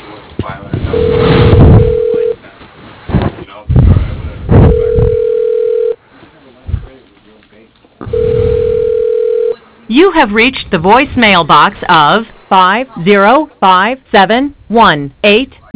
You have reached the voicemail box of 5057188.